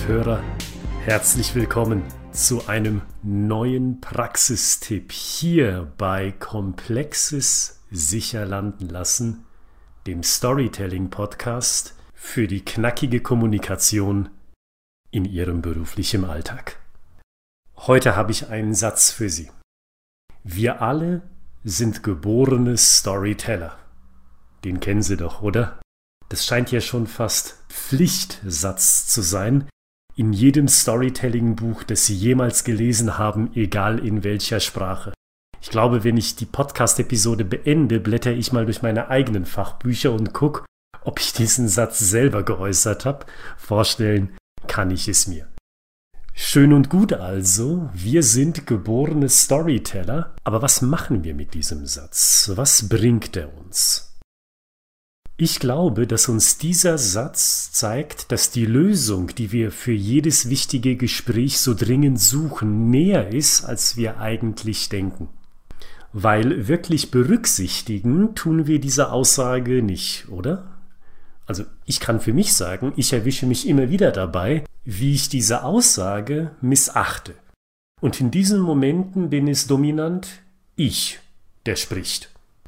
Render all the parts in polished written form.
Podcast-Hörer, herzlich willkommen zu einem neuen Praxistipp hier bei Komplexes sicher landen lassen, dem Storytelling-Podcast für die knackige Kommunikation in Ihrem beruflichen Alltag. Heute habe ich einen Satz für Sie. Wir alle sind geborene Storyteller. Den kennen Sie doch, oder? Das scheint ja schon fast Pflichtsatz zu sein in jedem Storytelling-Buch, das Sie jemals gelesen haben, egal in welcher Sprache. Ich glaube, wenn ich die Podcast-Episode beende, blätter ich mal durch meine eigenen Fachbücher und gucke, ob ich diesen Satz selber geäußert habe. Vorstellen kann ich es mir. Schön und gut also, wir sind geborene Storyteller, aber was machen wir mit diesem Satz? Was bringt er uns? Ich glaube, dass uns dieser Satz zeigt, dass die Lösung, die wir für jedes wichtige Gespräch so dringend suchen, näher ist, als wir eigentlich denken. Weil wirklich berücksichtigen tun wir diese Aussage nicht, oder? Also ich kann für mich sagen, ich erwische mich immer wieder dabei, wie ich diese Aussage missachte. Und in diesen Momenten bin es dominant ich, der spricht.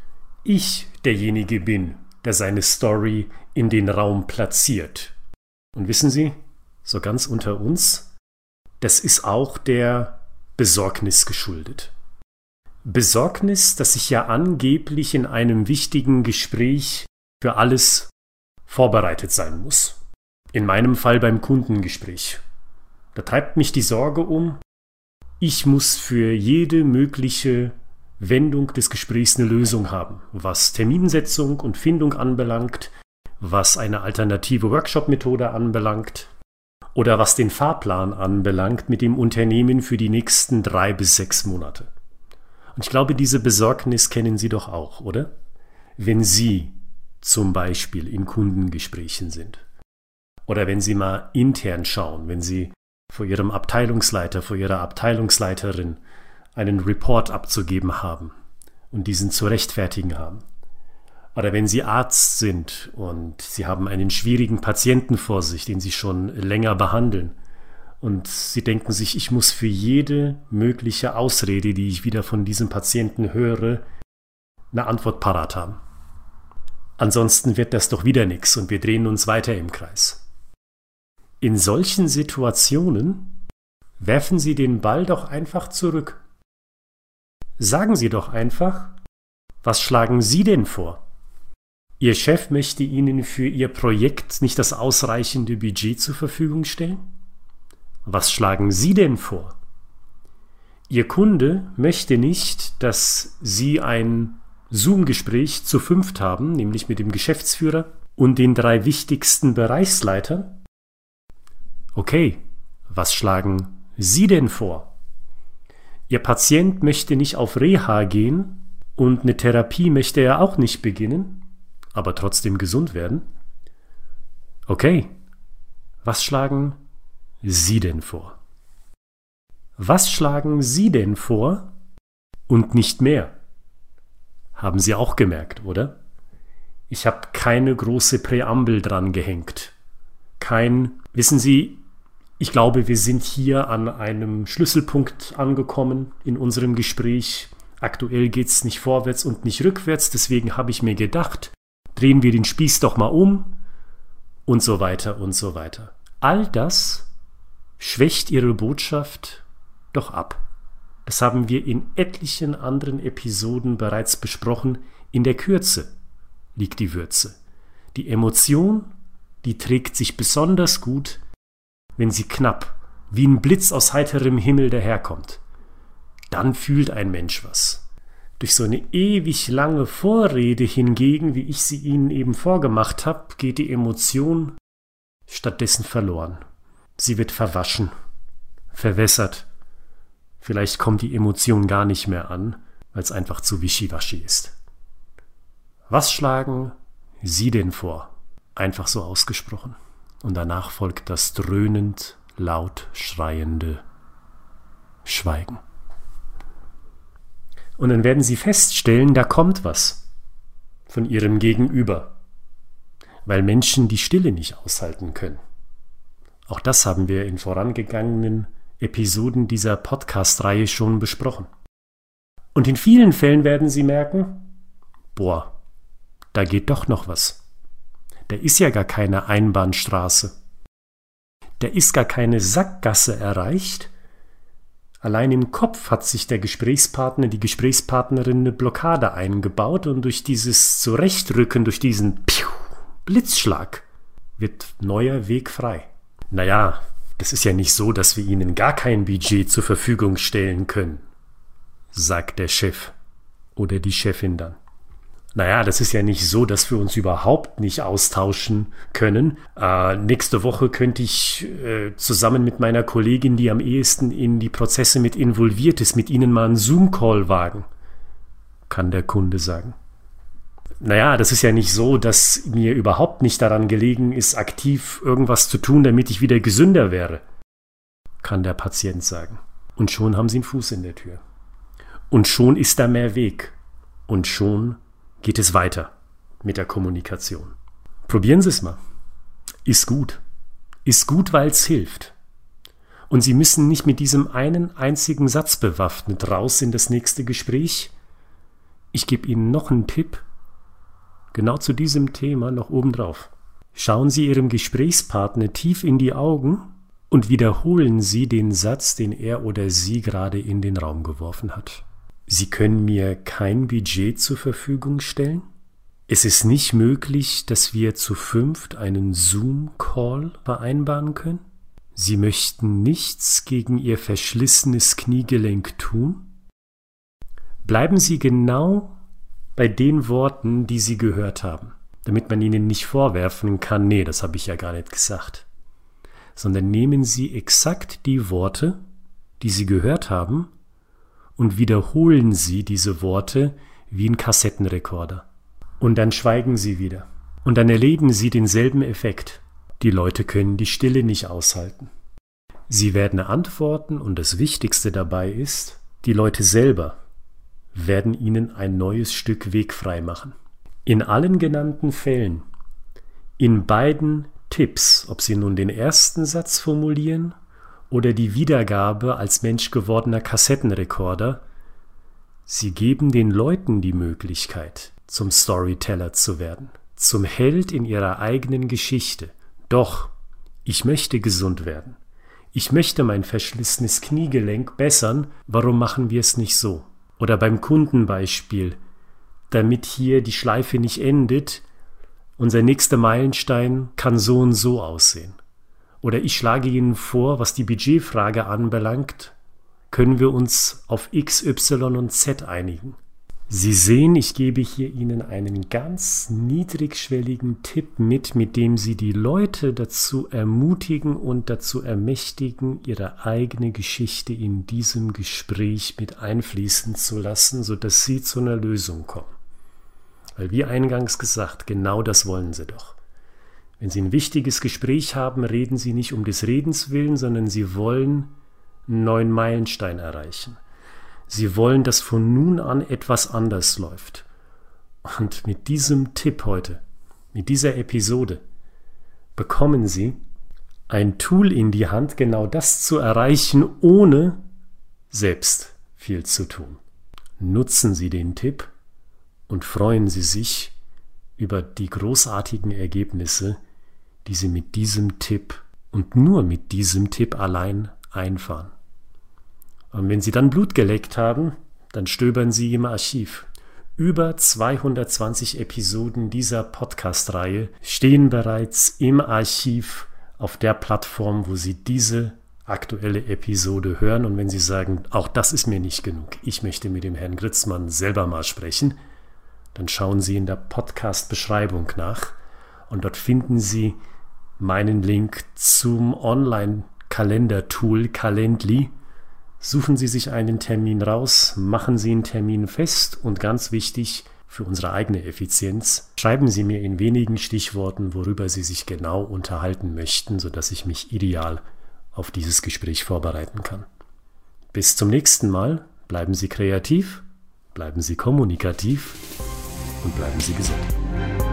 Ich derjenige bin, der seine Story in den Raum platziert. Und wissen Sie, so ganz unter uns, das ist auch der Besorgnis geschuldet. Besorgnis, dass ich ja angeblich in einem wichtigen Gespräch für alles vorbereitet sein muss. In meinem Fall beim Kundengespräch. Da treibt mich die Sorge um, ich muss für jede mögliche Wendung des Gesprächs eine Lösung haben, was Terminsetzung und Findung anbelangt, was eine alternative Workshop-Methode anbelangt oder was den Fahrplan anbelangt mit dem Unternehmen für die nächsten 3 bis 6 Monate. Und ich glaube, diese Besorgnis kennen Sie doch auch, oder? Wenn Sie zum Beispiel in Kundengesprächen sind oder wenn Sie mal intern schauen, wenn Sie vor Ihrem Abteilungsleiter, vor Ihrer Abteilungsleiterin einen Report abzugeben haben und diesen zu rechtfertigen haben. Oder wenn Sie Arzt sind und Sie haben einen schwierigen Patienten vor sich, den Sie schon länger behandeln und Sie denken sich, ich muss für jede mögliche Ausrede, die ich wieder von diesem Patienten höre, eine Antwort parat haben. Ansonsten wird das doch wieder nichts und wir drehen uns weiter im Kreis. In solchen Situationen werfen Sie den Ball doch einfach zurück. Sagen Sie doch einfach, was schlagen Sie denn vor? Ihr Chef möchte Ihnen für Ihr Projekt nicht das ausreichende Budget zur Verfügung stellen? Was schlagen Sie denn vor? Ihr Kunde möchte nicht, dass Sie ein Zoom-Gespräch zu 5 haben, nämlich mit dem Geschäftsführer und den 3 wichtigsten Bereichsleitern? Okay, was schlagen Sie denn vor? Ihr Patient möchte nicht auf Reha gehen und eine Therapie möchte er auch nicht beginnen, aber trotzdem gesund werden. Okay, was schlagen Sie denn vor? Was schlagen Sie denn vor und nicht mehr? Haben Sie auch gemerkt, oder? Ich habe keine große Präambel dran gehängt. Wissen Sie, ich glaube, wir sind hier an einem Schlüsselpunkt angekommen in unserem Gespräch. Aktuell geht es nicht vorwärts und nicht rückwärts, deswegen habe ich mir gedacht, drehen wir den Spieß doch mal um und so weiter und so weiter. All das schwächt Ihre Botschaft doch ab. Das haben wir in etlichen anderen Episoden bereits besprochen. In der Kürze liegt die Würze. Die Emotion, die trägt sich besonders gut, wenn sie knapp, wie ein Blitz aus heiterem Himmel daherkommt. Dann fühlt ein Mensch was. Durch so eine ewig lange Vorrede hingegen, wie ich sie Ihnen eben vorgemacht habe, geht die Emotion stattdessen verloren. Sie wird verwaschen, verwässert. Vielleicht kommt die Emotion gar nicht mehr an, weil es einfach zu wischiwaschi ist. Was schlagen Sie denn vor? Einfach so ausgesprochen. Und danach folgt das dröhnend, laut schreiende Schweigen. Und dann werden Sie feststellen, da kommt was von Ihrem Gegenüber, weil Menschen die Stille nicht aushalten können. Auch das haben wir in vorangegangenen Episoden dieser Podcast-Reihe schon besprochen. Und in vielen Fällen werden Sie merken, boah, da geht doch noch was. Da ist ja gar keine Einbahnstraße. Da ist gar keine Sackgasse erreicht. Allein im Kopf hat sich der Gesprächspartner, die Gesprächspartnerin eine Blockade eingebaut und durch dieses Zurechtrücken, durch diesen Blitzschlag wird neuer Weg frei. Naja, das ist ja nicht so, dass wir Ihnen gar kein Budget zur Verfügung stellen können, sagt der Chef oder die Chefin dann. Naja, das ist ja nicht so, dass wir uns überhaupt nicht austauschen können. Nächste Woche könnte ich zusammen mit meiner Kollegin, die am ehesten in die Prozesse mit involviert ist, mit Ihnen mal einen Zoom-Call wagen, kann der Kunde sagen. Naja, das ist ja nicht so, dass mir überhaupt nicht daran gelegen ist, aktiv irgendwas zu tun, damit ich wieder gesünder wäre, kann der Patient sagen. Und schon haben Sie einen Fuß in der Tür. Und schon ist da mehr Weg. Und schon geht es weiter mit der Kommunikation. Probieren Sie es mal. Ist gut. Ist gut, weil es hilft. Und Sie müssen nicht mit diesem einen einzigen Satz bewaffnet raus in das nächste Gespräch. Ich gebe Ihnen noch einen Tipp, genau zu diesem Thema noch obendrauf. Schauen Sie Ihrem Gesprächspartner tief in die Augen und wiederholen Sie den Satz, den er oder sie gerade in den Raum geworfen hat. Sie können mir kein Budget zur Verfügung stellen? Es ist nicht möglich, dass wir zu 5 einen Zoom-Call vereinbaren können? Sie möchten nichts gegen Ihr verschlissenes Kniegelenk tun? Bleiben Sie genau bei den Worten, die Sie gehört haben, damit man Ihnen nicht vorwerfen kann, nee, das habe ich ja gar nicht gesagt. Sondern nehmen Sie exakt die Worte, die Sie gehört haben, und wiederholen Sie diese Worte wie ein Kassettenrekorder. Und dann schweigen Sie wieder. Und dann erleben Sie denselben Effekt. Die Leute können die Stille nicht aushalten. Sie werden antworten und das Wichtigste dabei ist, die Leute selber werden Ihnen ein neues Stück Weg frei machen. In allen genannten Fällen, in beiden Tipps, ob Sie nun den ersten Satz formulieren oder die Wiedergabe als menschgewordener Kassettenrekorder, Sie geben den Leuten die Möglichkeit, zum Storyteller zu werden, zum Held in ihrer eigenen Geschichte. Doch, ich möchte gesund werden. Ich möchte mein verschlissenes Kniegelenk bessern, warum machen wir es nicht so? Oder beim Kundenbeispiel, damit hier die Schleife nicht endet, unser nächster Meilenstein kann so und so aussehen. Oder ich schlage Ihnen vor, was die Budgetfrage anbelangt, können wir uns auf X, Y und Z einigen. Sie sehen, ich gebe hier Ihnen einen ganz niedrigschwelligen Tipp mit dem Sie die Leute dazu ermutigen und dazu ermächtigen, ihre eigene Geschichte in diesem Gespräch mit einfließen zu lassen, sodass Sie zu einer Lösung kommen. Weil wie eingangs gesagt, genau das wollen Sie doch. Wenn Sie ein wichtiges Gespräch haben, reden Sie nicht um des Redens willen, sondern Sie wollen einen neuen Meilenstein erreichen. Sie wollen, dass von nun an etwas anders läuft. Und mit diesem Tipp heute, mit dieser Episode, bekommen Sie ein Tool in die Hand, genau das zu erreichen, ohne selbst viel zu tun. Nutzen Sie den Tipp und freuen Sie sich über die großartigen Ergebnisse, die Sie mit diesem Tipp und nur mit diesem Tipp allein einfahren. Und wenn Sie dann Blut geleckt haben, dann stöbern Sie im Archiv. Über 220 Episoden dieser Podcast-Reihe stehen bereits im Archiv auf der Plattform, wo Sie diese aktuelle Episode hören. Und wenn Sie sagen, auch das ist mir nicht genug, ich möchte mit dem Herrn Gritzmann selber mal sprechen, dann schauen Sie in der Podcast-Beschreibung nach und dort finden Sie meinen Link zum Online-Kalender-Tool Calendly. Suchen Sie sich einen Termin raus, machen Sie einen Termin fest und ganz wichtig für unsere eigene Effizienz, schreiben Sie mir in wenigen Stichworten, worüber Sie sich genau unterhalten möchten, sodass ich mich ideal auf dieses Gespräch vorbereiten kann. Bis zum nächsten Mal, bleiben Sie kreativ, bleiben Sie kommunikativ und bleiben Sie gesund.